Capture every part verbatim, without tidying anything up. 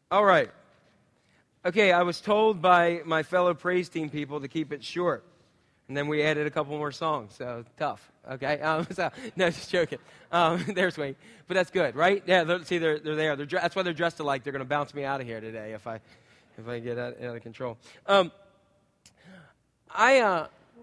All right. Okay, I was told by my fellow praise team people to keep it short. And then we added a couple more songs, so tough, okay? Um, so, no, just joking. Um, there's Wayne. But that's good, right? Yeah, they're, see, they're, they're there. They're, that's why they're dressed alike. They're going to bounce me out of here today if I if I get out, out of control. Um, I uh,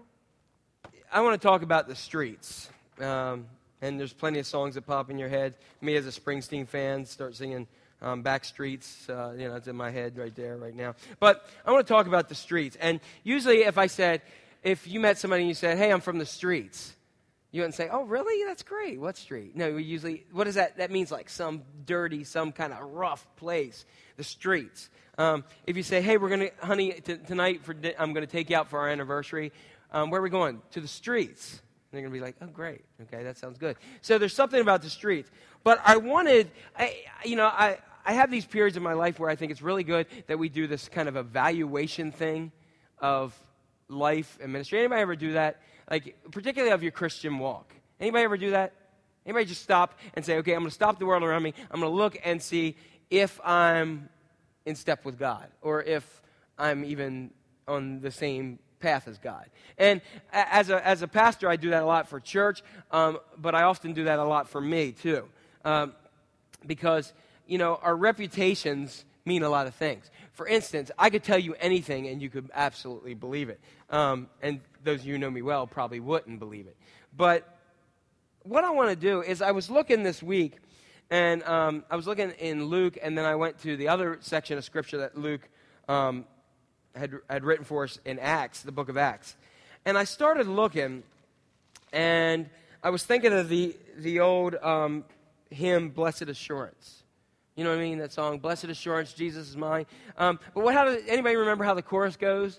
I want to talk about the streets. Um, and there's plenty of songs that pop in your head. Me as a Springsteen fan, start singing Um, back streets, uh, you know, it's in my head right there, right now. But I want to talk about the streets. And usually if I said, if you met somebody and you said, hey, I'm from the streets, you wouldn't say, oh, really? That's great. What street? No, we usually, what is that? That means like some dirty, some kind of rough place, the streets. Um, if you say, hey, we're going to, honey, t- tonight for di- I'm going to take you out for our anniversary, um, where are we going? To the streets. And they're going to be like, oh, great. Okay, that sounds good. So there's something about the streets. But I wanted, I, you know, I, I have these periods in my life where I think it's really good that we do this kind of evaluation thing of life and ministry. Anybody ever do that? Like, particularly of your Christian walk. Anybody ever do that? Anybody just stop and say, okay, I'm going to stop the world around me. I'm going to look and see if I'm in step with God or if I'm even on the same path as God. And as a as a pastor, I do that a lot for church, um, but I often do that a lot for me too. Um, because, you know, our reputations mean a lot of things. For instance, I could tell you anything and you could absolutely believe it. Um, and those of you who know me well probably wouldn't believe it. But what I want to do is I was looking this week, and um, I was looking in Luke, and then I went to the other section of Scripture that Luke um, had, had written for us in Acts, the book of Acts. And I started looking, and I was thinking of the, the old um, hymn, Blessed Assurance. You know what I mean, that song, Blessed Assurance, Jesus is mine. Um, but what? How does anybody remember how the chorus goes?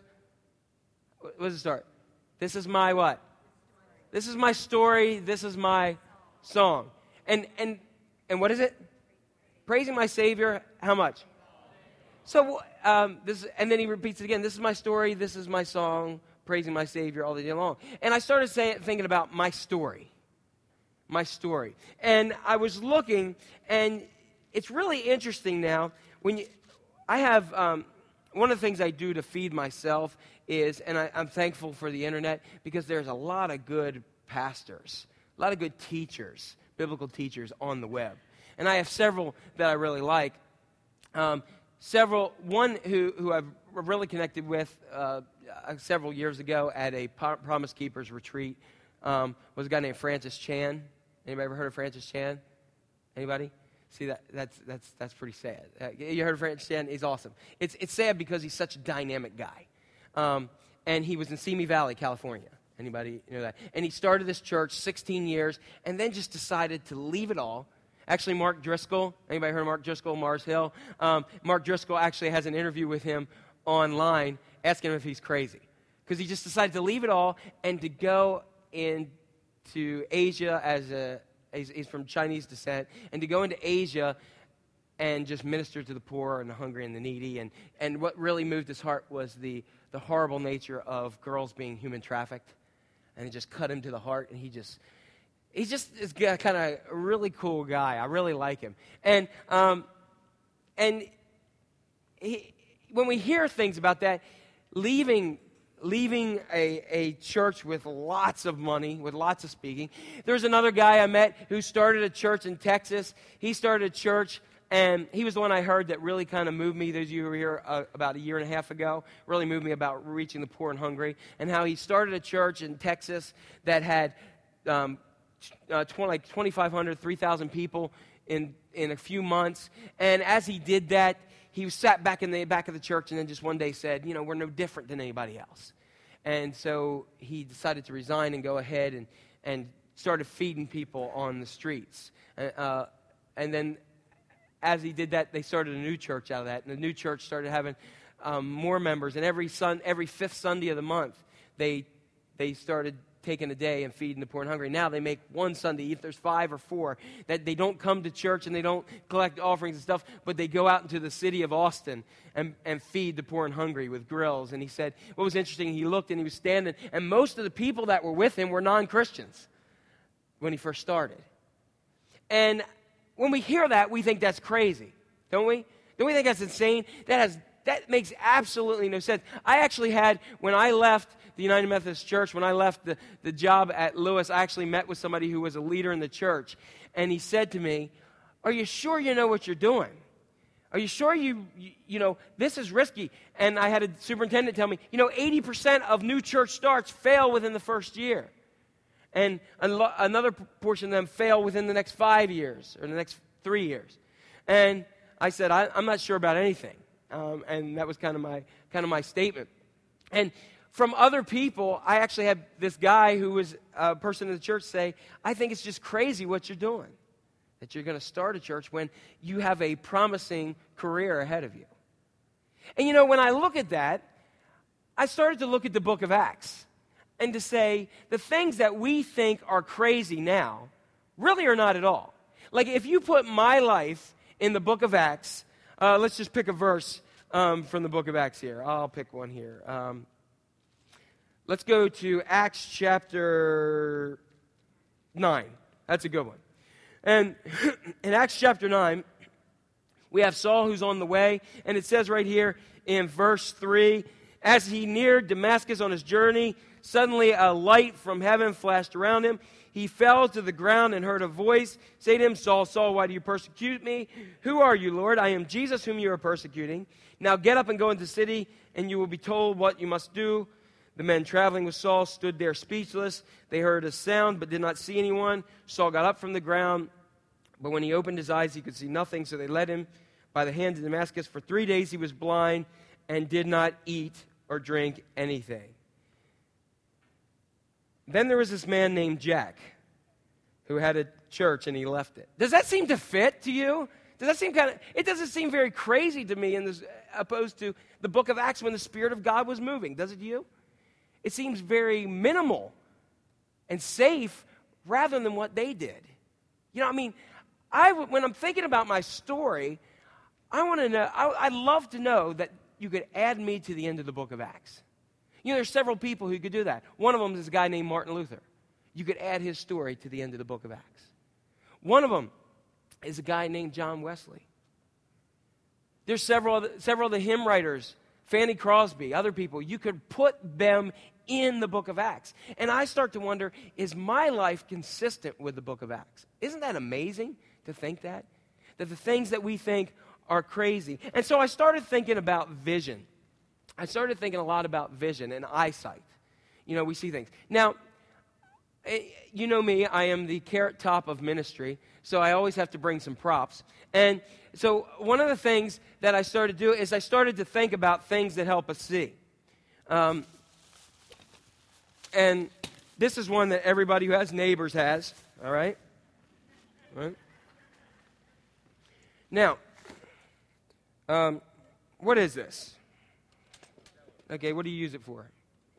What does it start? This is my what? This is my story. This is my song. And and and what is it? Praising my Savior. How much? So um, this, and then he repeats it again. This is my story. This is my song. Praising my Savior all the day long. And I started saying, thinking about my story, my story. And I was looking, and it's really interesting now. When you, I have um, one of the things I do to feed myself is, and I, I'm thankful for the internet because there's a lot of good pastors, a lot of good teachers, biblical teachers on the web, and I have several that I really like. Um, several, one who who I've really connected with uh, several years ago at a Promise Keepers retreat um, was a guy named Francis Chan. Anybody ever heard of Francis Chan? Anybody? See, that that's that's that's pretty sad. Uh, you heard of Francis Chan? He's awesome. It's it's sad because he's such a dynamic guy. Um, and he was in Simi Valley, California. Anybody know that? And he started this church sixteen years and then just decided to leave it all. Actually, Mark Driscoll, anybody heard of Mark Driscoll, Mars Hill? Um, Mark Driscoll actually has an interview with him online asking him if he's crazy. Because he just decided to leave it all and to go into Asia as a, he's, he's from Chinese descent, and to go into Asia and just minister to the poor and the hungry and the needy. And, and what really moved his heart was the, the horrible nature of girls being human trafficked. And it just cut him to the heart, and he just, he's just is kind of a really cool guy. I really like him. And um, and he, when we hear things about that, leaving leaving a, a church with lots of money, with lots of speaking. There's another guy I met who started a church in Texas. He started a church, and he was the one I heard that really kind of moved me. Those of you who were here uh, about a year and a half ago, really moved me about reaching the poor and hungry, and how he started a church in Texas that had um, uh, twenty, like twenty-five hundred, three thousand people in, in a few months. And as he did that, he sat back in the back of the church and then just one day said, you know, we're no different than anybody else. And so he decided to resign and go ahead and, and started feeding people on the streets. Uh, and then as he did that, they started a new church out of that. And the new church started having um, more members. And every sun, every fifth Sunday of the month, they they started taking a day and feeding the poor and hungry. Now they make one Sunday, if there's five or four, that they don't come to church and they don't collect offerings and stuff, but they go out into the city of Austin and, and feed the poor and hungry with grills. And he said, what was interesting, he looked and he was standing, and most of the people that were with him were non-Christians when he first started. And when we hear that, we think that's crazy, don't we? Don't we think that's insane? That has that makes absolutely no sense. I actually had, when I left the United Methodist Church, when I left the, the job at Lewis, I actually met with somebody who was a leader in the church. And he said to me, are you sure you know what you're doing? Are you sure you, you, you know, this is risky? And I had a superintendent tell me, you know, eighty percent of new church starts fail within the first year. And lo- another portion of them fail within the next five years or the next three years. And I said, I, I'm not sure about anything. Um, and that was kind of my kind of my statement. And from other people, I actually had this guy who was a person in the church say, I think it's just crazy what you're doing, that you're going to start a church when you have a promising career ahead of you. And you know, when I look at that, I started to look at the book of Acts and to say the things that we think are crazy now really are not at all. Like if you put my life in the book of Acts, Uh, let's just pick a verse um, from the book of Acts here. I'll pick one here. Um, let's go to Acts chapter nine. That's a good one. And in Acts chapter nine, we have Saul who's on the way. And it says right here in verse three, as he neared Damascus on his journey, suddenly a light from heaven flashed around him. He fell to the ground and heard a voice say to him, Saul, Saul, why do you persecute me? Who are you, Lord? I am Jesus whom you are persecuting. Now get up and go into the city, and you will be told what you must do. The men traveling with Saul stood there speechless. They heard a sound but did not see anyone. Saul got up from the ground, but when he opened his eyes, he could see nothing. So they led him by the hand to Damascus. For three days he was blind and did not eat or drink anything. Then there was this man named Jack who had a church and he left it. Does that seem to fit to you? Does that seem kind of, it doesn't seem very crazy to me in this, opposed to the book of Acts when the Spirit of God was moving. Does it to you? It seems very minimal and safe rather than what they did. You know, I mean, I, when I'm thinking about my story, I want to know, I, I'd love to know that you could add me to the end of the book of Acts. You know, there's several people who could do that. One of them is a guy named Martin Luther. You could add his story to the end of the book of Acts. One of them is a guy named John Wesley. There's several other, several of the hymn writers, Fanny Crosby, other people. You could put them in the book of Acts. And I start to wonder, is my life consistent with the book of Acts? Isn't that amazing to think that? That the things that we think are crazy. And so I started thinking about vision. I started thinking a lot about vision and eyesight. You know, we see things. Now, you know me, I am the carrot top of ministry, so I always have to bring some props. And so one of the things that I started to do is I started to think about things that help us see. Um, and this is one that everybody who has neighbors has, all right? All right. Now, um, what is this? Okay, what do you use it for?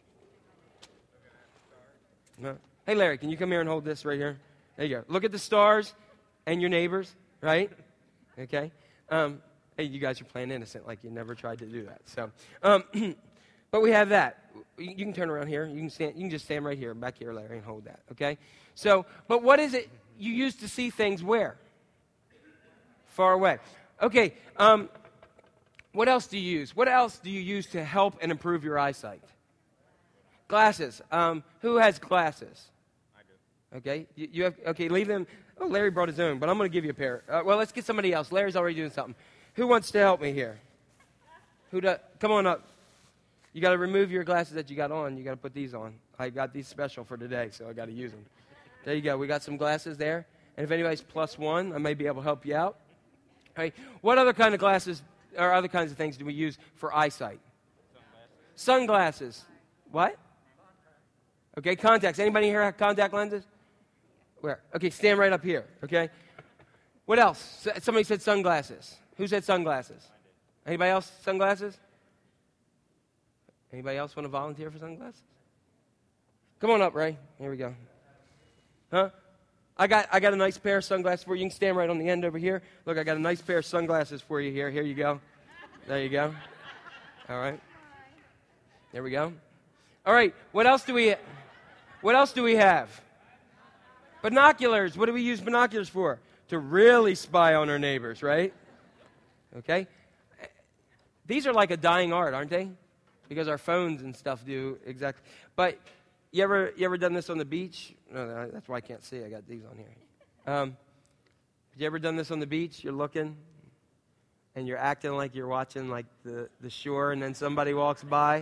No. Hey, Larry, can you come here and hold this right here? There you go. Look at the stars and your neighbors, right? Okay. Um, hey, you guys are playing innocent like you never tried to do that. So, um, but we have that. You can turn around here. You can stand. You can just stand right here, back here, Larry, and hold that. Okay. So, but what is it you use to see things where? Far away. Okay. Um, what else do you use? What else do you use to help and improve your eyesight? Glasses. Um, who has glasses? I do. Okay. You, you have. Okay. Leave them. Oh, Larry brought his own, but I'm going to give you a pair. Uh, well, let's get somebody else. Larry's already doing something. Who wants to help me here? Who does? Come on up. You got to remove your glasses that you got on. You got to put these on. I got these special for today, so I got to use them. There you go. We got some glasses there. And if anybody's plus one, I may be able to help you out. All right. What other kind of glasses or other kinds of things do we use for eyesight? Sunglasses. Sunglasses. What? Okay, contacts. Anybody here have contact lenses? Where? Okay, stand right up here, okay? What else? Somebody said sunglasses. Who said sunglasses? Anybody else sunglasses? Anybody else want to volunteer for sunglasses? Come on up, Ray. Here we go. Huh? I got I got a nice pair of sunglasses for you. You can stand right on the end over here. Look, I got a nice pair of sunglasses for you here. Here you go. There you go. All right. There we go. All right. What else do we What else do we have? Binoculars. What do we use binoculars for? To really spy on our neighbors, right? Okay. These are like a dying art, aren't they? Because our phones and stuff do exactly. But you ever you ever done this on the beach? No, no, that's why I can't see. I got these on here. Um, you ever done this on the beach? You're looking, and you're acting like you're watching like the, the shore, and then somebody walks by.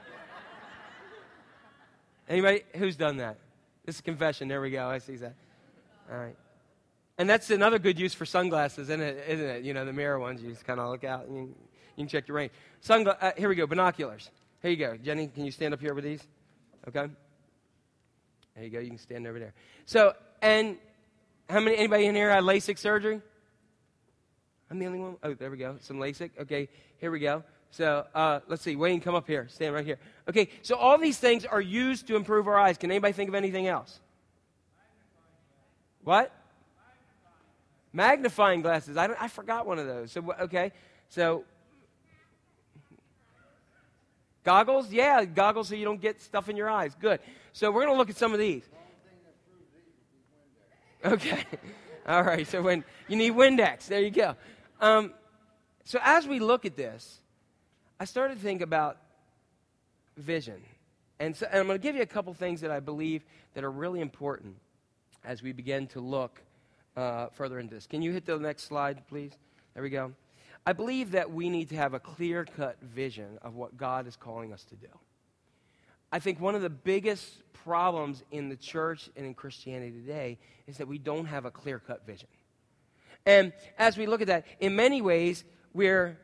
Anybody who's done that? This is confession. There we go. I see that. All right. And that's another good use for sunglasses, isn't it? Isn't it? You know, the mirror ones. You just kind of look out and you, you can check your range. Sungla- uh, here we go. Binoculars. Here you go. Jenny, can you stand up here with these? Okay. There you go. You can stand over there. So, and how many, anybody in here had LASIK surgery? I'm the only one? Oh, there we go. Some LASIK. Okay, here we go. So, uh, let's see. Wayne, come up here. Stand right here. Okay, so all these things are used to improve our eyes. Can anybody think of anything else? What? Magnifying glasses. I, don't, I forgot one of those. So, okay. So, goggles? Yeah, goggles so you don't get stuff in your eyes. Good. So, we're going to look at some of these. Okay. All right. So, when you need Windex, there you go. Um, so, as we look at this, I started to think about vision. And, so, and I'm going to give you a couple things that I believe that are really important as we begin to look uh, further into this. Can you hit the next slide, please? There we go. I believe that we need to have a clear-cut vision of what God is calling us to do. I think one of the biggest problems in the church and in Christianity today is that we don't have a clear-cut vision. And as we look at that, in many ways, we're,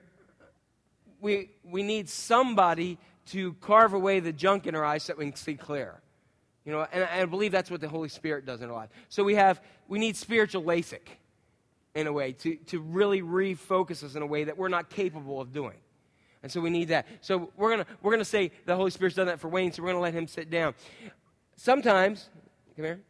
we, we need somebody to carve away the junk in our eyes so that we can see clear. You know, and I believe that's what the Holy Spirit does in our life. So we have, we need spiritual LASIK, in a way, to, to really refocus us in a way that we're not capable of doing. And so we need that. So we're gonna we're gonna say the Holy Spirit's done that for Wayne, so we're gonna let him sit down. Sometimes, come here.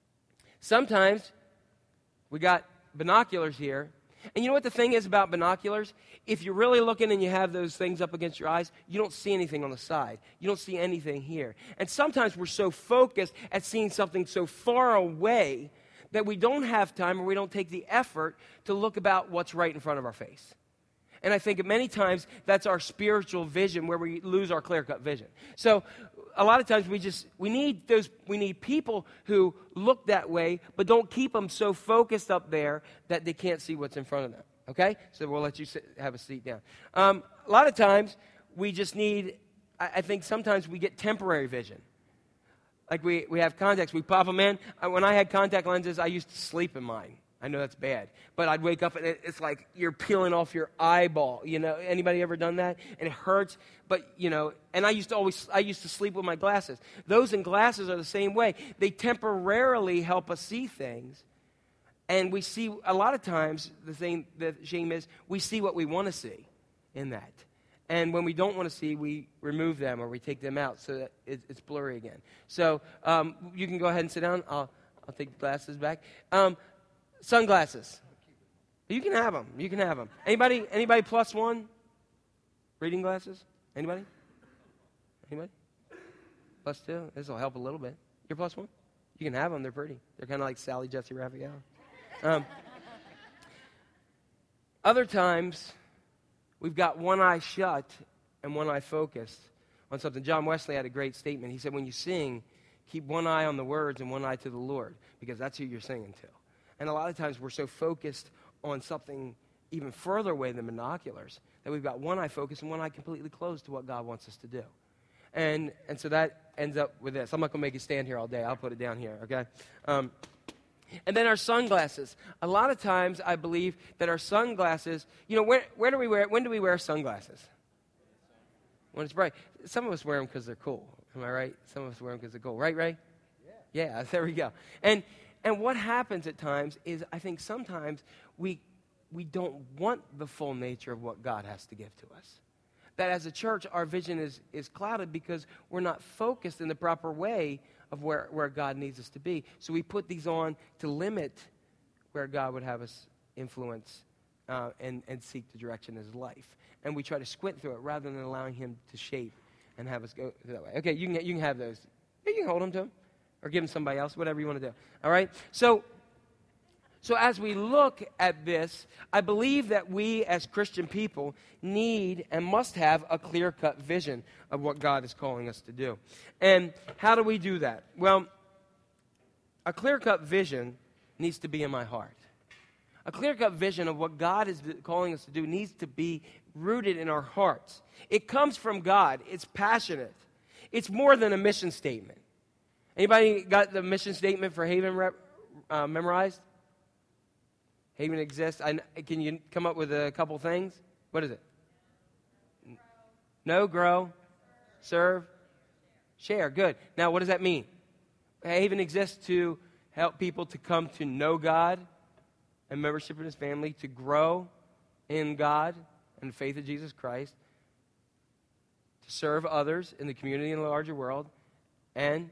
Sometimes we got binoculars here. And you know what the thing is about binoculars? If you're really looking and you have those things up against your eyes, you don't see anything on the side. You don't see anything here. And sometimes we're so focused at seeing something so far away that we don't have time or we don't take the effort to look about what's right in front of our face. And I think many times that's our spiritual vision where we lose our clear-cut vision. So a lot of times we just, we need those, we need people who look that way, but don't keep them so focused up there that they can't see what's in front of them. Okay? So we'll let you sit, have a seat down. Um, a lot of times we just need, I, I think sometimes we get temporary vision. Like we, we have contacts, we pop them in. When I had contact lenses, I used to sleep in mine. I know that's bad, but I'd wake up and it, it's like you're peeling off your eyeball. You know, anybody ever done that? And it hurts, but you know, and I used to always, I used to sleep with my glasses. Those in glasses are the same way. They temporarily help us see things. And we see, a lot of times, the thing, the shame is, we see what we want to see in that. And when we don't want to see, we remove them or we take them out so that it, it's blurry again. So um, you can go ahead and sit down. I'll, I'll take the glasses back. Um, Sunglasses. You can have them. You can have them. Anybody? Anybody plus one? Reading glasses? Anybody? Anybody? Plus two? This will help a little bit. You're plus one? You can have them. They're pretty. They're kind of like Sally Jesse Raphael. Um, other times, we've got one eye shut and one eye focused on something. John Wesley had a great statement. He said, when you sing, keep one eye on the words and one eye to the Lord, because that's who you're singing to. And a lot of times we're so focused on something even further away than binoculars that we've got one eye focused and one eye completely closed to what God wants us to do. And and so that ends up with this. I'm not going to make you stand here all day. I'll put it down here, okay? Um, and then our sunglasses. A lot of times I believe that our sunglasses, you know, where, where do we wear, when do we wear sunglasses? When it's bright. Some of us wear them because they're cool. Am I right? Some of us wear them because they're cool. Right, Ray? Yeah. Yeah, there we go. And And what happens at times is I think sometimes we we don't want the full nature of what God has to give to us. That as a church, our vision is, is clouded because we're not focused in the proper way of where, where God needs us to be. So we put these on to limit where God would have us influence uh, and, and seek the direction of his life. And we try to squint through it rather than allowing him to shape and have us go that way. Okay, you can, you can have those. You can hold them to him. Or give them somebody else, whatever you want to do. All right? So, So as we look at this, I believe that we as Christian people need and must have a clear-cut vision of what God is calling us to do. And how do we do that? Well, a clear-cut vision needs to be in my heart. A clear-cut vision of what God is calling us to do needs to be rooted in our hearts. It comes from God. It's passionate. It's more than a mission statement. Anybody got the mission statement for Haven rep, uh, memorized? Haven exists. I, can you come up with a couple things? What is it? Grow. No, grow, serve, share. Good. Now, what does that mean? Haven exists to help people to come to know God and membership in His family, to grow in God and the faith of Jesus Christ, to serve others in the community and the larger world, and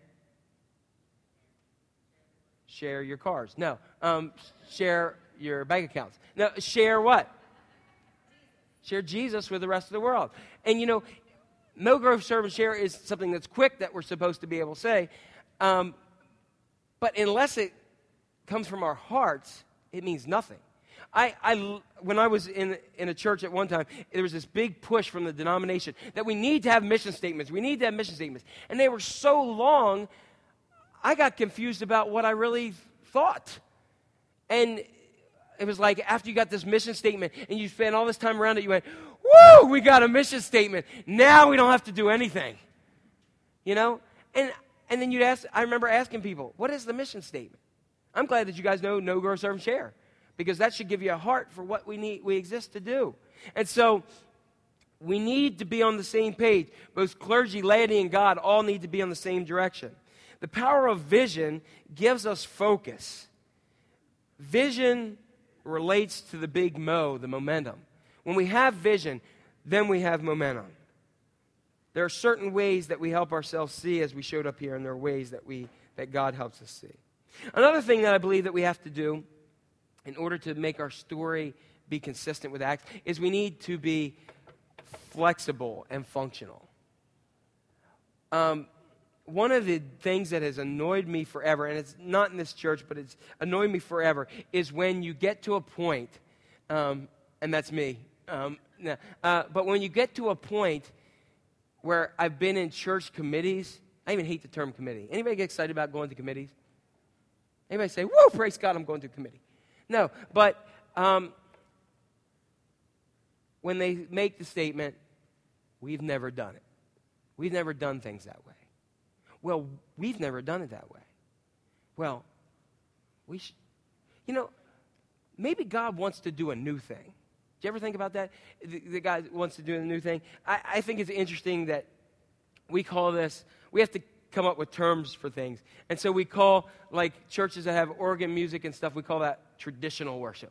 share your cars. No, um, share your bank accounts. No, share what? Share Jesus with the rest of the world. And you know, no, grow, serve, and share is something that's quick that we're supposed to be able to say. Um, but unless it comes from our hearts, it means nothing. I, I, when I was in, in a church at one time, there was this big push from the denomination that we need to have mission statements. We need to have mission statements. And they were so long, I got confused about what I really thought. And it was like after you got this mission statement and you spent all this time around it, you went, woo, we got a mission statement. Now we don't have to do anything. You know? And and then you'd ask, I remember asking people, what is the mission statement? I'm glad that you guys know Know, Grow, Serve, and Share, because that should give you a heart for what we need, we exist to do. And so we need to be on the same page. Both clergy, laity, and God all need to be on the same direction. The power of vision gives us focus. Vision relates to the big mo, the momentum. When we have vision, then we have momentum. There are certain ways that we help ourselves see as we showed up here, and there are ways that we that God helps us see. Another thing that I believe that we have to do in order to make our story be consistent with Acts is we need to be flexible and functional. Um, one of the things that has annoyed me forever, and it's not in this church, but it's annoyed me forever, is when you get to a point, um, and that's me, um, no, uh, but when you get to a point where I've been in church committees, I even hate the term committee. Anybody get excited about going to committees? Anybody say, woo, praise God, I'm going to a committee. No, but um, when they make the statement, we've never done it. We've never done things that way. Well, we've never done it that way. Well, we should, you know, maybe God wants to do a new thing. Do you ever think about that? The, the God wants to do a new thing. I, I think it's interesting that we call this, we have to come up with terms for things. And so we call, like, churches that have organ music and stuff, we call that traditional worship.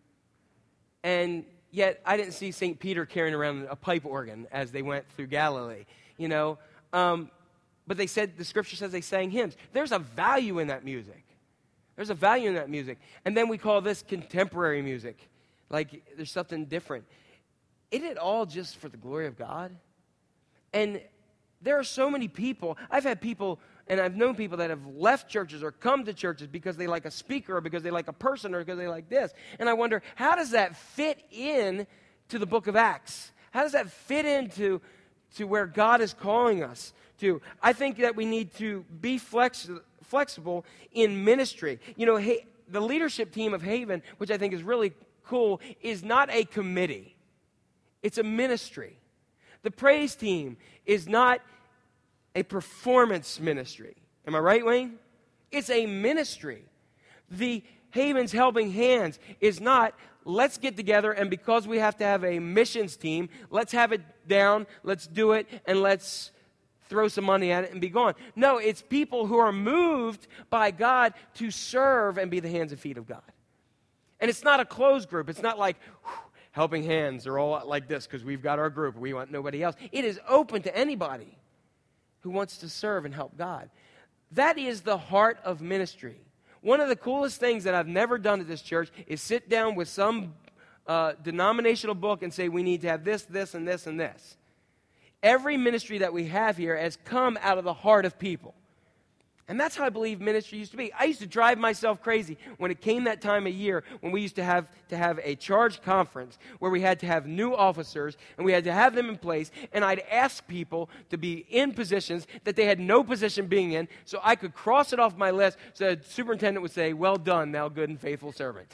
And yet, I didn't see Saint Peter carrying around a pipe organ as they went through Galilee, you know. Um, but they said, the scripture says they sang hymns. There's a value in that music. There's a value in that music. And then we call this contemporary music. Like, there's something different. Isn't it all just for the glory of God? And there are so many people. I've had people, and I've known people that have left churches or come to churches because they like a speaker or because they like a person or because they like this. And I wonder, how does that fit in to the book of Acts? How does that fit into to where God is calling us to? I think that we need to be flex, flexible in ministry. You know, hey, the leadership team of Haven, which I think is really cool, is not a committee. It's a ministry. The praise team is not a performance ministry. Am I right, Wayne? It's a ministry. The Haven's Helping Hands is not, let's get together and because we have to have a missions team, let's have it down, let's do it, and let's throw some money at it and be gone. No, it's people who are moved by God to serve and be the hands and feet of God. And it's not a closed group. It's not like, whew, Helping Hands are all like this because we've got our group. We want nobody else. It is open to anybody who wants to serve and help God. That is the heart of ministry. One of the coolest things that I've never done at this church is sit down with some uh, denominational book and say we need to have this, this, and this, and this. Every ministry that we have here has come out of the heart of people. And that's how I believe ministry used to be. I used to drive myself crazy when it came that time of year when we used to have to have a charge conference where we had to have new officers and we had to have them in place, and I'd ask people to be in positions that they had no position being in so I could cross it off my list so the superintendent would say, "Well done, thou good and faithful servant."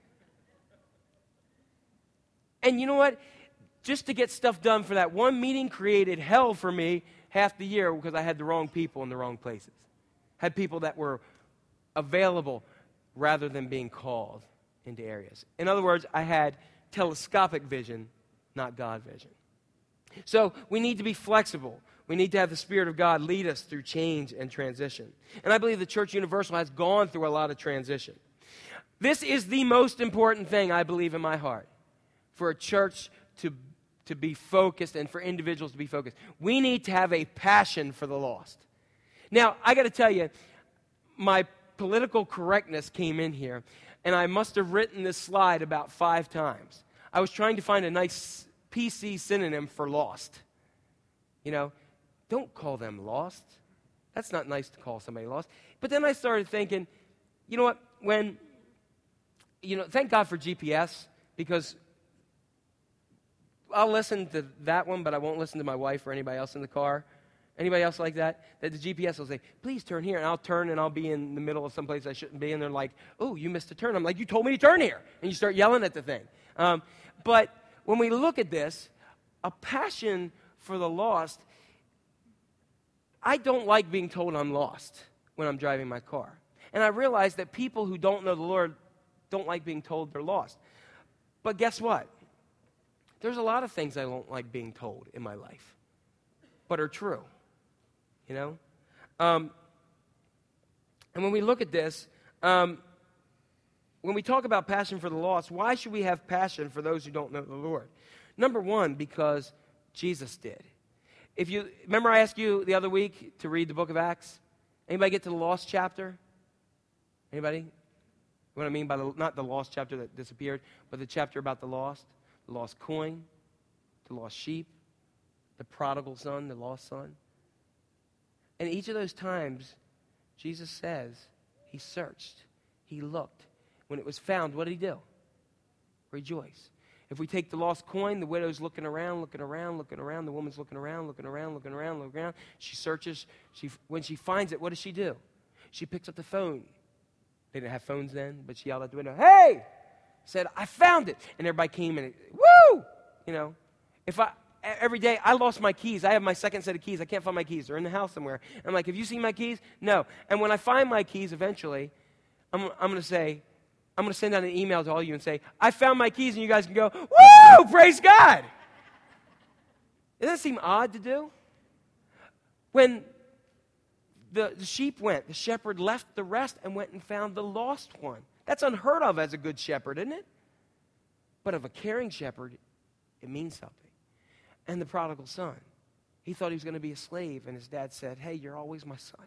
And you know what? Just to get stuff done for that one meeting created hell for me half the year because I had the wrong people in the wrong places. Had people that were available rather than being called into areas. In other words, I had telescopic vision, not God vision. So we need to be flexible. We need to have the Spirit of God lead us through change and transition. And I believe the Church Universal has gone through a lot of transition. This is the most important thing, I believe, in my heart, for a church to, to be focused and for individuals to be focused. We need to have a passion for the lost. Now, I got to tell you, my political correctness came in here, and I must have written this slide about five times. I was trying to find a nice P C synonym for lost. You know, don't call them lost. That's not nice to call somebody lost. But then I started thinking, you know what, when, you know, thank God for G P S, because I'll listen to that one, but I won't listen to my wife or anybody else in the car. Anybody else like that? That the G P S will say, "Please turn here," and I'll turn and I'll be in the middle of someplace I shouldn't be, and they're like, "Oh, you missed a turn." I'm like, "You told me to turn here," and you start yelling at the thing. Um, but when we look at this, a passion for the lost, I don't like being told I'm lost when I'm driving my car. And I realize that people who don't know the Lord don't like being told they're lost. But guess what? There's a lot of things I don't like being told in my life, but are true. You know? Um, and when we look at this, um, when we talk about passion for the lost, why should we have passion for those who don't know the Lord? Number one, because Jesus did. If you remember, I asked you the other week to read the book of Acts. Anybody get to the lost chapter? Anybody? What I mean by the, not the lost chapter that disappeared, but the chapter about the lost, the lost coin, the lost sheep, the prodigal son, the lost son. And each of those times, Jesus says he searched, he looked. When it was found, what did he do? Rejoice. If we take the lost coin, the widow's looking around, looking around, looking around. The woman's looking around, looking around, looking around, looking around. She searches. She, when she finds it, what does she do? She picks up the phone. They didn't have phones then, but she yelled out the window, "Hey!" Said, "I found it." And everybody came and, woo! You know, if I, every day I lost my keys. I have my second set of keys. I can't find my keys. They're in the house somewhere. And I'm like, "Have you seen my keys?" No. And when I find my keys eventually, I'm, I'm going to say, I'm going to send out an email to all you and say, "I found my keys," and you guys can go, "Woo! Praise God!" Doesn't that seem odd to do? When the, the sheep went, the shepherd left the rest and went and found the lost one. That's unheard of as a good shepherd, isn't it? But of a caring shepherd, it means something. And the prodigal son, he thought he was going to be a slave, and his dad said, "Hey, you're always my son."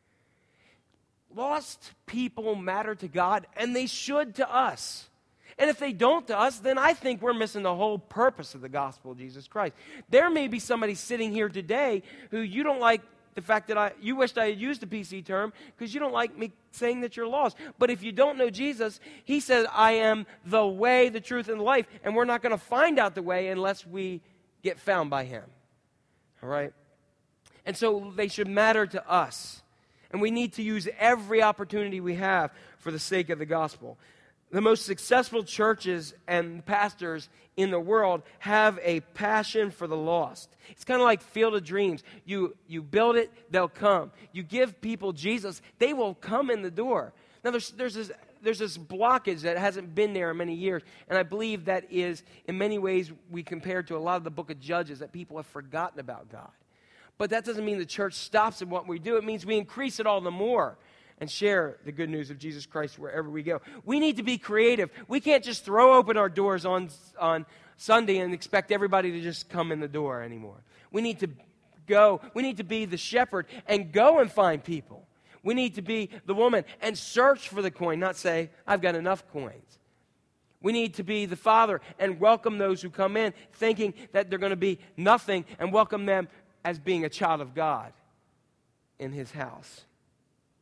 Lost people matter to God, and they should to us. And if they don't to us, then I think we're missing the whole purpose of the gospel of Jesus Christ. There may be somebody sitting here today who you don't like the fact that I, you wished I had used a P C term because you don't like me saying that you're lost. But if you don't know Jesus, he said, "I am the way, the truth, and the life." And we're not going to find out the way unless we get found by him. All right? And so they should matter to us. And we need to use every opportunity we have for the sake of the gospel. The most successful churches and pastors in the world have a passion for the lost. It's kind of like Field of Dreams. You, you build it, they'll come. You give people Jesus, they will come in the door. Now, there's, there's, this, there's this blockage that hasn't been there in many years, and I believe that is, in many ways, we compare to a lot of the book of Judges, that people have forgotten about God. But that doesn't mean the church stops in what we do. It means we increase it all the more and share the good news of Jesus Christ wherever we go. We need to be creative. We can't just throw open our doors on, on Sunday and expect everybody to just come in the door anymore. We need to go. We need to be the shepherd and go and find people. We need to be the woman and search for the coin, not say, "I've got enough coins." We need to be the father and welcome those who come in thinking that they're going to be nothing and welcome them as being a child of God in his house.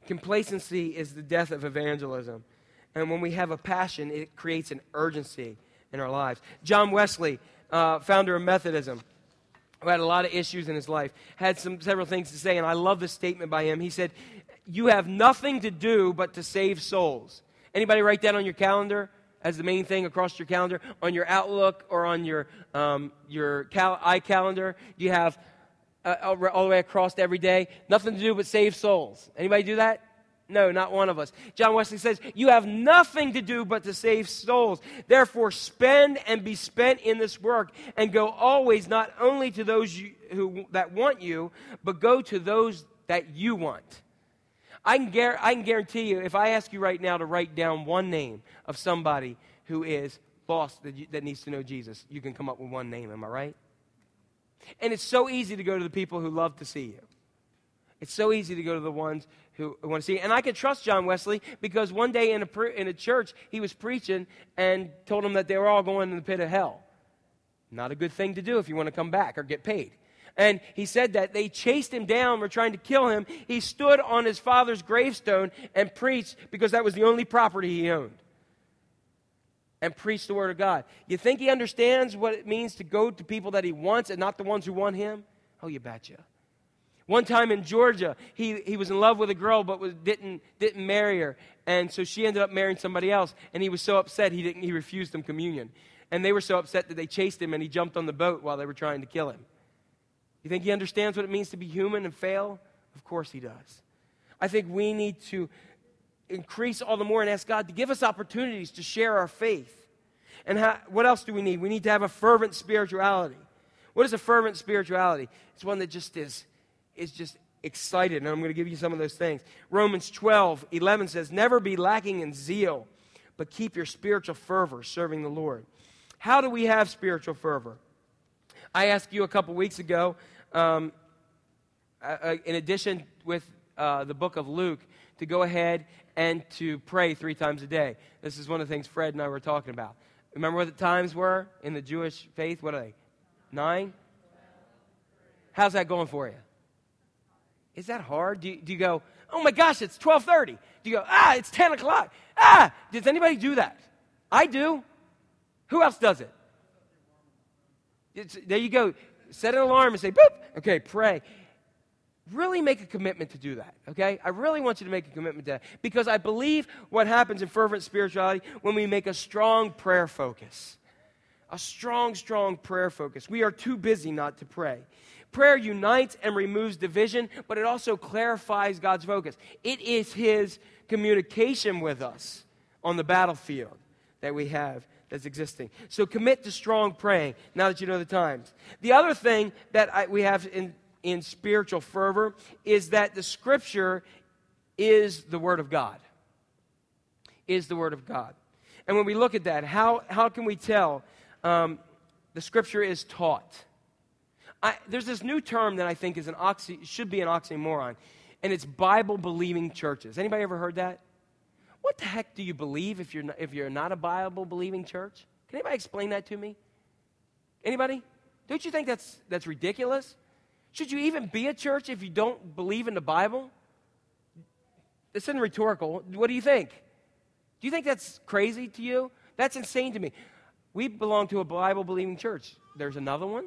Complacency is the death of evangelism. And when we have a passion, it creates an urgency in our lives. John Wesley, uh, founder of Methodism, who had a lot of issues in his life, had some several things to say, and I love this statement by him. He said, "You have nothing to do but to save souls." Anybody write that on your calendar as the main thing across your calendar, on your Outlook or on your um, your cal- iCalendar? You have uh, all the way across every day, nothing to do but save souls. Anybody do that? No, not one of us. John Wesley says, "You have nothing to do but to save souls. Therefore, spend and be spent in this work, and go always not only to those you, who that want you, but go to those that you want." I can, gar- I can guarantee you, if I ask you right now to write down one name of somebody who is lost that, you, that needs to know Jesus, you can come up with one name. Am I right? And it's so easy to go to the people who love to see you. It's so easy to go to the ones who want to see you. And I can trust John Wesley because one day in a, pre- in a church, he was preaching and told them that they were all going in the pit of hell. Not a good thing to do if you want to come back or get paid. And he said that they chased him down, were trying to kill him. He stood on his father's gravestone and preached because that was the only property he owned. And preached the word of God. You think he understands what it means to go to people that he wants and not the ones who want him? Oh, you betcha. One time in Georgia, he, he was in love with a girl but was, didn't, didn't marry her. And so she ended up marrying somebody else. And he was so upset he, didn't, he refused them communion. And they were so upset that they chased him and he jumped on the boat while they were trying to kill him. You think he understands what it means to be human and fail? Of course he does. I think we need to increase all the more and ask God to give us opportunities to share our faith. And how, what else do we need? We need to have a fervent spirituality. What is a fervent spirituality? It's one that just is, is just excited. And I'm going to give you some of those things. Romans twelve eleven says, "Never be lacking in zeal, but keep your spiritual fervor serving the Lord." How do we have spiritual fervor? I asked you a couple weeks ago, um, uh, in addition with uh, the book of Luke, to go ahead and to pray three times a day. This is one of the things Fred and I were talking about. Remember what the times were in the Jewish faith? What are they? Nine? How's that going for you? Is that hard? Do you, do you go, "Oh my gosh, it's twelve thirty. Do you go, "Ah, it's ten o'clock. Ah, does anybody do that? I do. Who else does it? It's, there you go. Set an alarm and say, boop. Okay, pray. Really make a commitment to do that, okay? I really want you to make a commitment to that because I believe what happens in fervent spirituality when we make a strong prayer focus. A strong, strong prayer focus. We are too busy not to pray. Prayer unites and removes division, but it also clarifies God's focus. It is His communication with us on the battlefield that we have that's existing. So commit to strong praying now that you know the times. The other thing that I, we have in, in spiritual fervor is that the Scripture is the Word of God. Is the Word of God. And when we look at that, how, how can we tell um, the Scripture is taught? I, there's this new term that I think is an oxy, should be an oxymoron, and it's Bible-believing churches. Anybody ever heard that? What the heck do you believe if you're not, if you're not a Bible-believing church? Can anybody explain that to me? Anybody? Don't you think that's that's ridiculous? Should you even be a church if you don't believe in the Bible? This isn't rhetorical. What do you think? Do you think that's crazy to you? That's insane to me. We belong to a Bible-believing church. There's another one.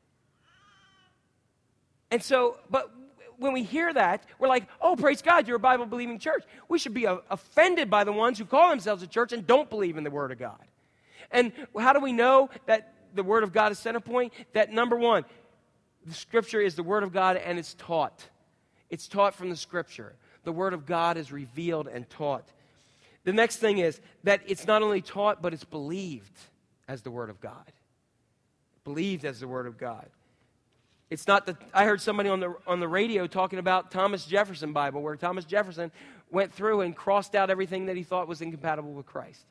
And so, but when we hear that, we're like, oh, praise God, you're a Bible-believing church. We should be uh, offended by the ones who call themselves a church and don't believe in the Word of God. And how do we know that the Word of God is center point? That, number one, the Scripture is the Word of God and it's taught. It's taught from the Scripture. The Word of God is revealed and taught. The next thing is that it's not only taught, but it's believed as the Word of God. Believed as the Word of God. It's not that I heard somebody on the on the radio talking about Thomas Jefferson Bible, where Thomas Jefferson went through and crossed out everything that he thought was incompatible with Christ.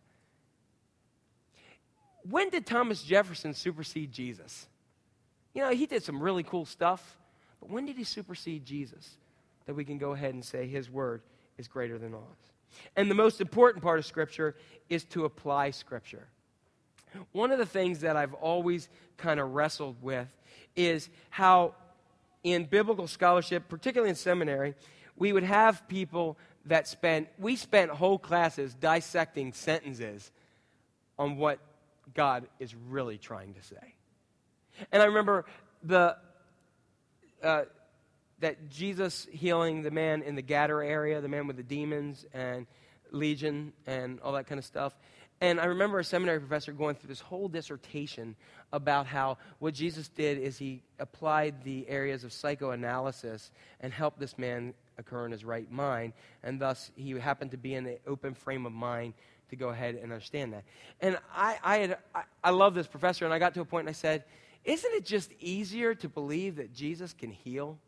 When did Thomas Jefferson supersede Jesus? You know, he did some really cool stuff, but when did he supersede Jesus? That we can go ahead and say his word is greater than ours. And the most important part of Scripture is to apply Scripture. One of the things that I've always kind of wrestled with is how in biblical scholarship, particularly in seminary, we would have people that spent, we spent whole classes dissecting sentences on what God is really trying to say. And I remember the uh, that Jesus healing the man in the Gader area, the man with the demons and legion and all that kind of stuff. And I remember a seminary professor going through this whole dissertation about how what Jesus did is he applied the areas of psychoanalysis and helped this man occur in his right mind, and thus he happened to be in an open frame of mind to go ahead and understand that. And I, I, had, I, I love this professor, and I got to a point and I said, isn't it just easier to believe that Jesus can heal?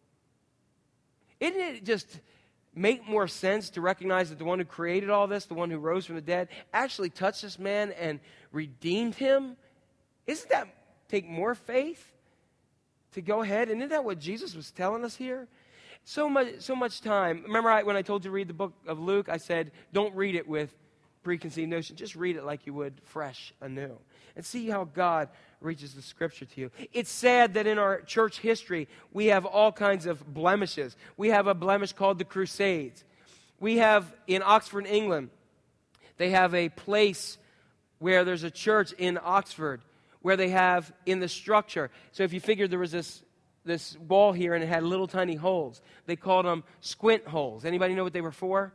Isn't it just make more sense to recognize that the one who created all this, the one who rose from the dead, actually touched this man and redeemed him? Isn't that take more faith to go ahead? And isn't that what Jesus was telling us here? So much, so much time. Remember I, when I told you to read the book of Luke, I said, don't read it with preconceived notion. Just read it like you would fresh anew. And see how God reaches the Scripture to you. It's sad that in our church history, we have all kinds of blemishes. We have a blemish called the Crusades. We have, in Oxford, England, they have a place where there's a church in Oxford where they have in the structure. So if you figure there was this this wall here and it had little tiny holes, they called them squint holes. Anybody know what they were for?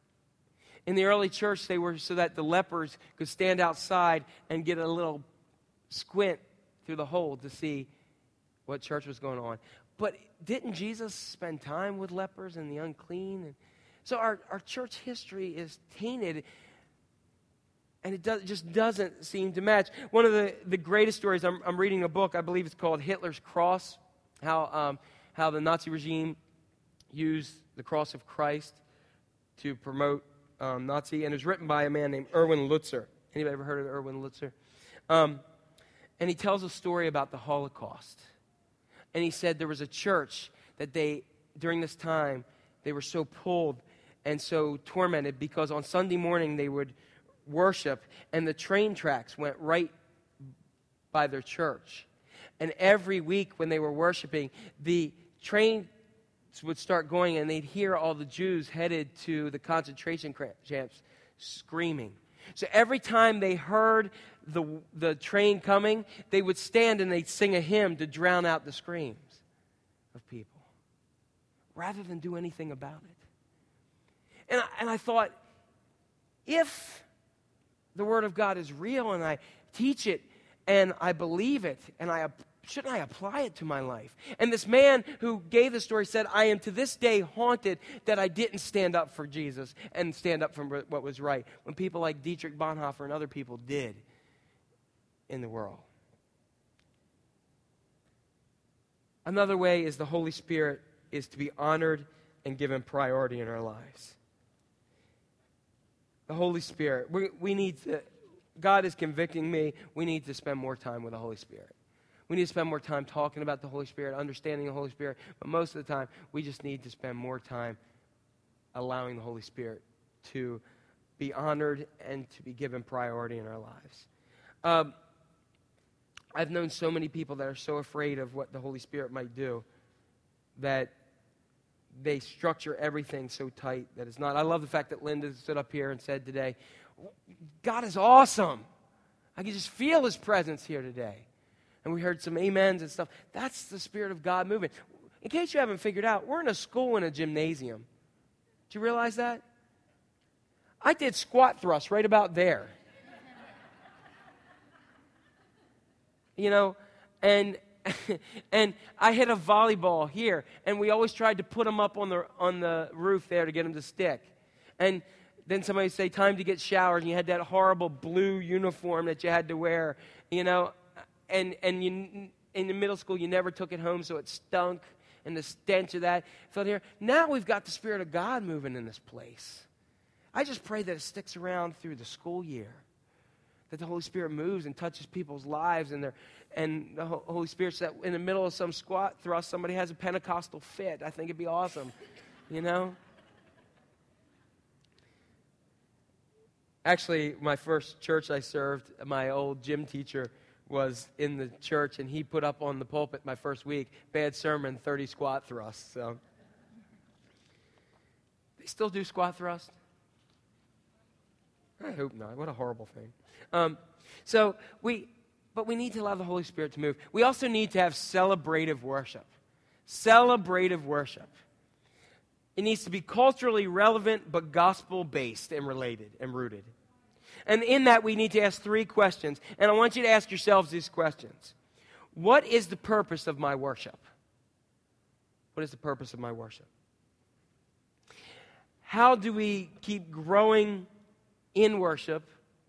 In the early church, they were so that the lepers could stand outside and get a little squint through the hole to see what church was going on. But didn't Jesus spend time with lepers and the unclean? And so our, our church history is tainted, and it does, just doesn't seem to match. One of the, the greatest stories, I'm, I'm reading a book, I believe it's called Hitler's Cross, how, um, how the Nazi regime used the cross of Christ to promote Um, Nazi, and it was written by a man named Erwin Lutzer. Anybody ever heard of Erwin Lutzer? Um, and he tells a story about the Holocaust. And he said there was a church that they, during this time, they were so pulled and so tormented because on Sunday morning they would worship, and the train tracks went right by their church. And every week when they were worshiping, the train would start going, and they'd hear all the Jews headed to the concentration camps screaming. So every time they heard the the train coming, they would stand and they'd sing a hymn to drown out the screams of people, rather than do anything about it. And I, and I thought, if the Word of God is real and I teach it and I believe it and I shouldn't I apply it to my life? And this man who gave the story said, I am to this day haunted that I didn't stand up for Jesus and stand up for what was right, when people like Dietrich Bonhoeffer and other people did in the world. Another way is the Holy Spirit is to be honored and given priority in our lives. The Holy Spirit, we, we need to, God is convicting me, we need to spend more time with the Holy Spirit. We need to spend more time talking about the Holy Spirit, understanding the Holy Spirit, but most of the time, we just need to spend more time allowing the Holy Spirit to be honored and to be given priority in our lives. Um, I've known so many people that are so afraid of what the Holy Spirit might do that they structure everything so tight that it's not. I love the fact that Linda stood up here and said today, God is awesome. I can just feel His presence here today. And we heard some amens and stuff. That's the Spirit of God moving. In case you haven't figured out, we're in a school in a gymnasium. Did you realize that? I did squat thrusts right about there. You know, and and I hit a volleyball here, and we always tried to put them up on the on the roof there to get them to stick. And then somebody would say, time to get showered, and you had that horrible blue uniform that you had to wear, you know. And and you, in the middle school, you never took it home, so it stunk, and the stench of that felt here. Now we've got the Spirit of God moving in this place. I just pray that it sticks around through the school year, that the Holy Spirit moves and touches people's lives, and their and the Holy Spirit's that in the middle of some squat thrust, somebody has a Pentecostal fit. I think it'd be awesome, you know. Actually, my first church I served, my old gym teacher was in the church, and he put up on the pulpit my first week, bad sermon, thirty squat thrusts. So They still do squat thrust? I hope not. What a horrible thing. Um, so we, but we need to allow the Holy Spirit to move. We also need to have celebrative worship. Celebrative worship. It needs to be culturally relevant, but gospel-based and related and rooted. And in that, we need to ask three questions. And I want you to ask yourselves these questions. What is the purpose of my worship? What is the purpose of my worship? How do we keep growing in worship?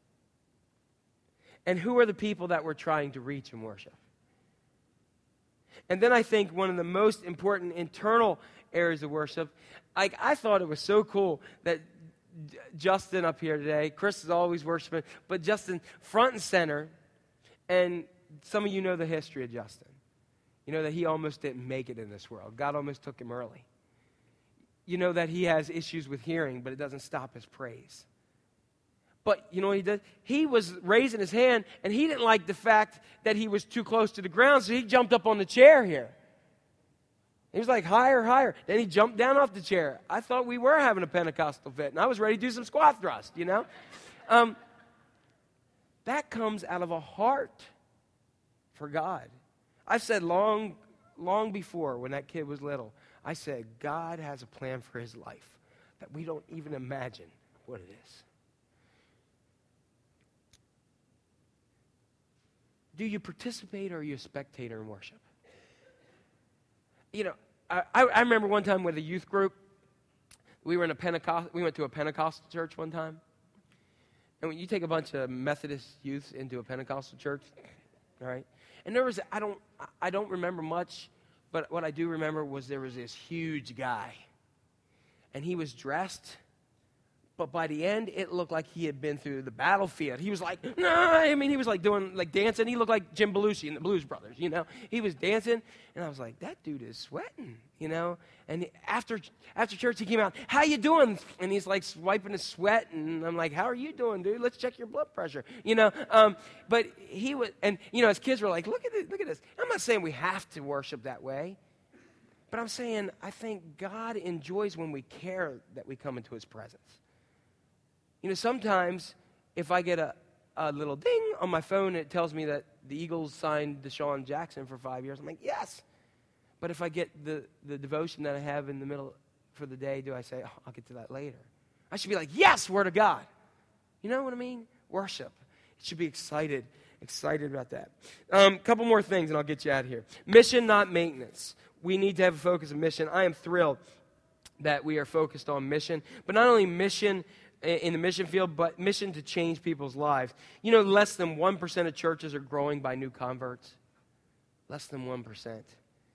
And who are the people that we're trying to reach in worship? And then I think one of the most important internal areas of worship, I, I thought it was so cool that Justin up here today, Chris is always worshiping, but Justin front and center, and some of you know the history of Justin. You know that he almost didn't make it in this world. God almost took him early. You know that he has issues with hearing, but it doesn't stop his praise. But you know what he did? He was raising his hand, and he didn't like the fact that he was too close to the ground, so he jumped up on the chair here. He was like, higher, higher. Then he jumped down off the chair. I thought we were having a Pentecostal fit, and I was ready to do some squat thrust, you know? Um, that comes out of a heart for God. I've said long, long before when that kid was little, I said, God has a plan for his life that we don't even imagine what it is. Do you participate or are you a spectator in worship? You know, I, I remember one time with a youth group, we were in a Pentecost, we went to a Pentecostal church one time. And when you take a bunch of Methodist youths into a Pentecostal church, all right, and there was, I don't, I don't remember much, but what I do remember was there was this huge guy. And he was dressed, but by the end, it looked like he had been through the battlefield. He was like, nah, I mean, he was like doing, like dancing. He looked like Jim Belushi in the Blues Brothers, you know. He was dancing, and I was like, that dude is sweating, you know. And after after church, he came out, how you doing? And he's like wiping his sweat, and I'm like, how are you doing, dude? Let's check your blood pressure, you know. Um, but he was, and, you know, his kids were like, look at this, look at this. I'm not saying we have to worship that way, but I'm saying I think God enjoys when we care that we come into his presence. You know, sometimes if I get a, a little ding on my phone and it tells me that the Eagles signed Deshaun Jackson for five years, I'm like, yes. But if I get the, the devotion that I have in the middle for the day, do I say, oh, I'll get to that later? I should be like, yes, word of God. You know what I mean? Worship. It should be excited, excited about that. A um, couple more things and I'll get you out of here. Mission, not maintenance. We need to have a focus of mission. I am thrilled that we are focused on mission, but not only mission in the mission field, but mission to change people's lives. You know, less than one percent of churches are growing by new converts. Less than one percent.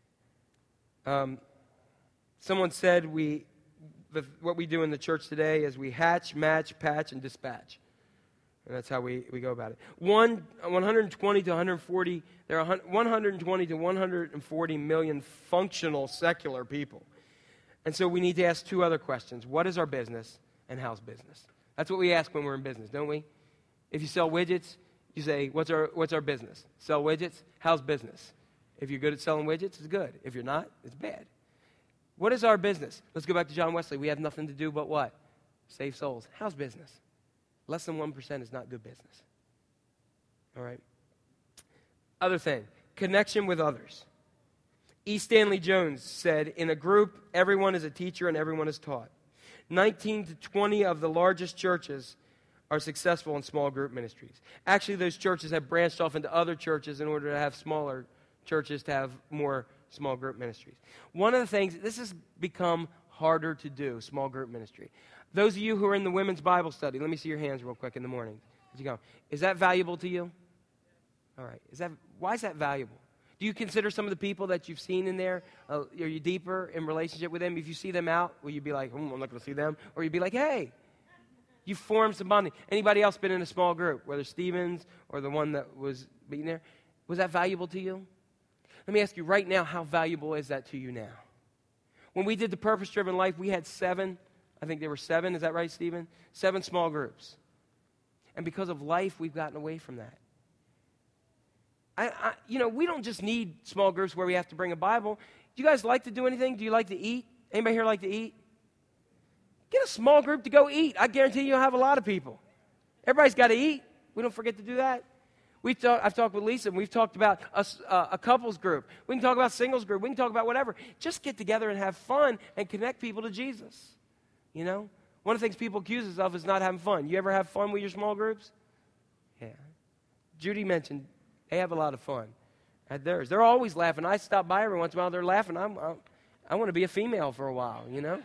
Um, someone said we, the, what we do in the church today is we hatch, match, patch, and dispatch. And that's how we, we go about it. One, one hundred twenty to one hundred forty, there are one hundred twenty to one hundred forty million functional secular people. And so we need to ask two other questions. What is our business? And how's business? That's what we ask when we're in business, don't we? If you sell widgets, you say, what's our what's our business? Sell widgets? How's business? If you're good at selling widgets, it's good. If you're not, it's bad. What is our business? Let's go back to John Wesley. We have nothing to do but what? Save souls. How's business? Less than one percent is not good business. All right? Other thing, connection with others. E. Stanley Jones said, in a group, everyone is a teacher and everyone is taught. nineteen to twenty of the largest churches are successful in small group ministries. Actually, those churches have branched off into other churches in order to have smaller churches to have more small group ministries. One of the things, this has become harder to do, small group ministry. Those of you who are in the women's Bible study, let me see your hands real quick in the morning. As you go, is that valuable to you? All right. Is that, why is that valuable? Do you consider some of the people that you've seen in there, uh, are you deeper in relationship with them? If you see them out, will you be like, hmm, I'm not going to see them? Or you'd be like, hey, you formed some bonding. Anybody else been in a small group, whether Stevens or the one that was being there? Was that valuable to you? Let me ask you right now, how valuable is that to you now? When we did the Purpose-Driven Life, we had seven, I think there were seven, is that right, Stephen? Seven small groups. And because of life, we've gotten away from that. I, I, you know, we don't just need small groups where we have to bring a Bible. Do you guys like to do anything? Do you like to eat? Anybody here like to eat? Get a small group to go eat. I guarantee you'll have a lot of people. Everybody's got to eat. We don't forget to do that. We've talk, I've talked with Lisa, and we've talked about a, uh, a couples group. We can talk about singles group. We can talk about whatever. Just get together and have fun and connect people to Jesus. You know? One of the things people accuse us of is not having fun. You ever have fun with your small groups? Yeah. Judy mentioned they have a lot of fun at theirs. They're always laughing. I stop by every once in a while. They're laughing. I'm, I'm, I want to be a female for a while, you know?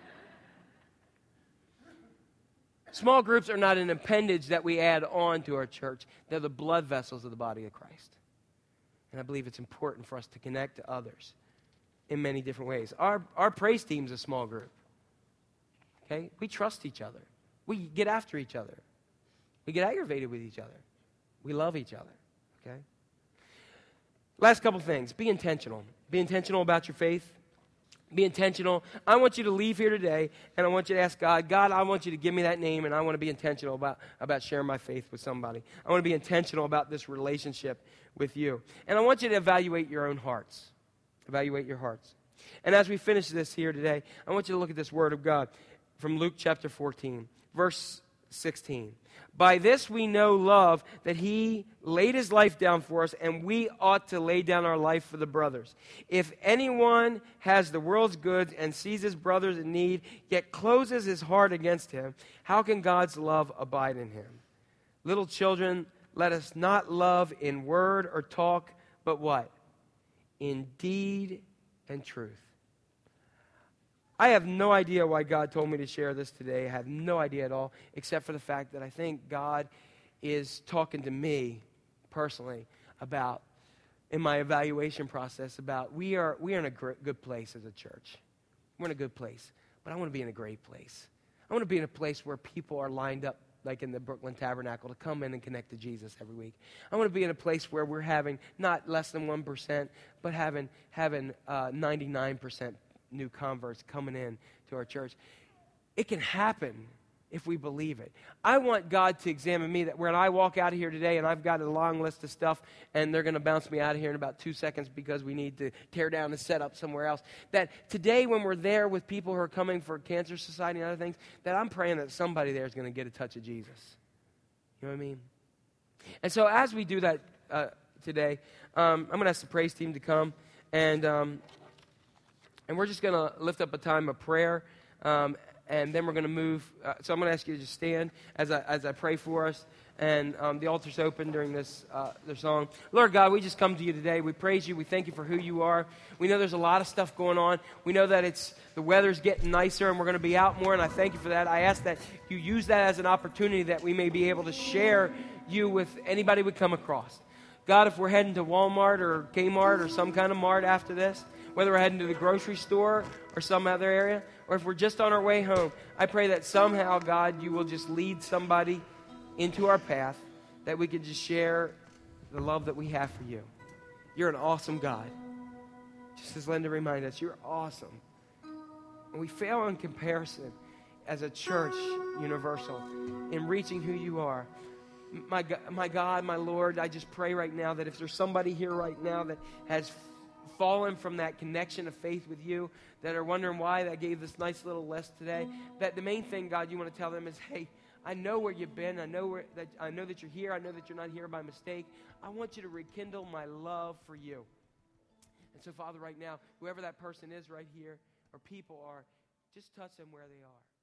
Small groups are not an appendage that we add on to our church. They're the blood vessels of the body of Christ. And I believe it's important for us to connect to others in many different ways. Our, our praise team is a small group. Okay? We trust each other. We get after each other. We get aggravated with each other. We love each other. Okay? Last couple things. Be intentional. Be intentional about your faith. Be intentional. I want you to leave here today, and I want you to ask God, God, I want you to give me that name, and I want to be intentional about, about sharing my faith with somebody. I want to be intentional about this relationship with you. And I want you to evaluate your own hearts. Evaluate your hearts. And as we finish this here today, I want you to look at this word of God from Luke chapter fourteen, verse sixteen. By this we know love, that he laid his life down for us, and we ought to lay down our life for the brothers. If anyone has the world's goods and sees his brothers in need, yet closes his heart against him, how can God's love abide in him? Little children, let us not love in word or talk, but what? In deed and truth. I have no idea why God told me to share this today. I have no idea at all, except for the fact that I think God is talking to me personally about, in my evaluation process, about we are we are in a gr- good place as a church. We're in a good place, but I want to be in a great place. I want to be in a place where people are lined up, like in the Brooklyn Tabernacle, to come in and connect to Jesus every week. I want to be in a place where we're having not less than one percent, but having having uh, ninety-nine percent new converts coming in to our church. It can happen if we believe it. I want God to examine me, that when I walk out of here today and I've got a long list of stuff and they're going to bounce me out of here in about two seconds because we need to tear down and set up somewhere else, that today when we're there with people who are coming for Cancer Society and other things, that I'm praying that somebody there is going to get a touch of Jesus. You know what I mean? And so as we do that uh, today, um, I'm going to ask the praise team to come, and um, And we're just going to lift up a time of prayer, um, and then we're going to move. Uh, so I'm going to ask you to just stand as I, as I pray for us. And um, the altar's open during this uh, their song. Lord God, we just come to you today. We praise you. We thank you for who you are. We know there's a lot of stuff going on. We know that it's the weather's getting nicer, and we're going to be out more, and I thank you for that. I ask that you use that as an opportunity that we may be able to share you with anybody we come across. God, if we're heading to Walmart or Kmart or some kind of mart after this, whether we're heading to the grocery store or some other area, or if we're just on our way home, I pray that somehow, God, you will just lead somebody into our path, that we can just share the love that we have for you. You're an awesome God. Just as Linda reminded us, you're awesome. And we fail in comparison as a church universal in reaching who you are. My God, my God, my Lord, I just pray right now that if there's somebody here right now that has fallen from that connection of faith with you, that are wondering why I gave this nice little list today, that the main thing, God, you want to tell them is, hey, I know where you've been. I know where that I know that you're here. I know that you're not here by mistake. I want you to rekindle my love for you. And so, Father, right now, whoever that person is right here, or people are, just touch them where they are.